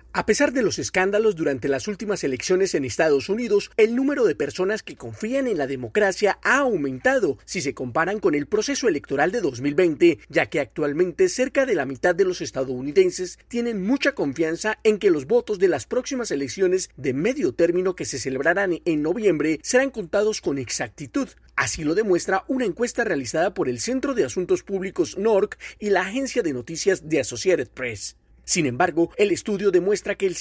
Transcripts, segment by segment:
A pesar de los escándalos durante las últimas elecciones en Estados Unidos, el número de personas que confían en la democracia ha aumentado si se comparan con el proceso electoral de 2020, ya que actualmente cerca de la mitad de los estadounidenses tienen mucha confianza en que los votos de las próximas elecciones de medio término que se celebrarán en noviembre serán contados con exactitud. Así lo demuestra una encuesta realizada por el Centro de Asuntos Públicos NORC y la agencia de noticias de Associated Press. Sin embargo, el estudio demuestra que el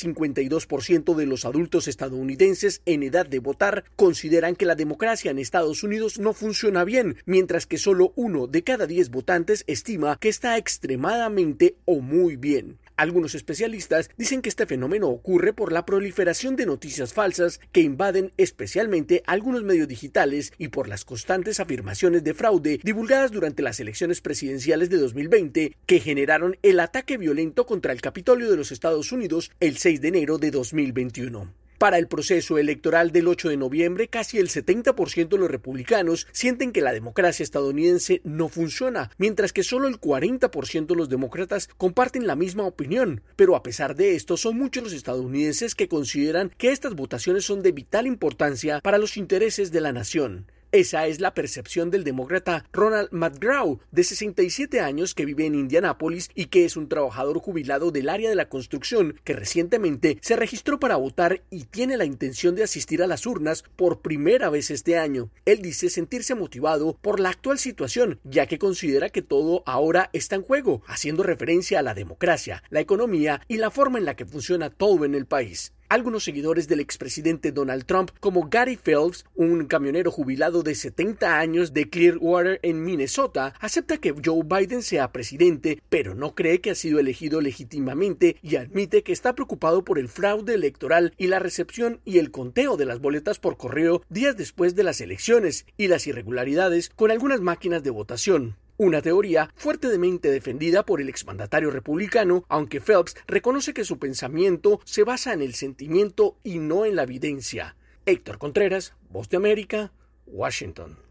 52% de los adultos estadounidenses en edad de votar consideran que la democracia en Estados Unidos no funciona bien, mientras que solo 1 de cada 10 votantes estima que está extremadamente o muy bien. Algunos especialistas dicen que este fenómeno ocurre por la proliferación de noticias falsas que invaden especialmente algunos medios digitales y por las constantes afirmaciones de fraude divulgadas durante las elecciones presidenciales de 2020 que generaron el ataque violento contra el Capitolio de los Estados Unidos el 6 de enero de 2021. Para el proceso electoral del 8 de noviembre, casi el 70% de los republicanos sienten que la democracia estadounidense no funciona, mientras que solo el 40% de los demócratas comparten la misma opinión. Pero a pesar de esto, son muchos los estadounidenses que consideran que estas votaciones son de vital importancia para los intereses de la nación. Esa es la percepción del demócrata Ronald McGraw, de 67 años, que vive en Indianápolis y que es un trabajador jubilado del área de la construcción que recientemente se registró para votar y tiene la intención de asistir a las urnas por primera vez este año. Él dice sentirse motivado por la actual situación, ya que considera que todo ahora está en juego, haciendo referencia a la democracia, la economía y la forma en la que funciona todo en el país. Algunos seguidores del expresidente Donald Trump, como Gary Phelps, un camionero jubilado de 70 años de Clearwater en Minnesota, acepta que Joe Biden sea presidente, pero no cree que ha sido elegido legítimamente y admite que está preocupado por el fraude electoral y la recepción y el conteo de las boletas por correo días después de las elecciones y las irregularidades con algunas máquinas de votación. Una teoría fuertemente defendida por el exmandatario republicano, aunque Phelps reconoce que su pensamiento se basa en el sentimiento y no en la evidencia. Héctor Contreras, Voz de América, Washington.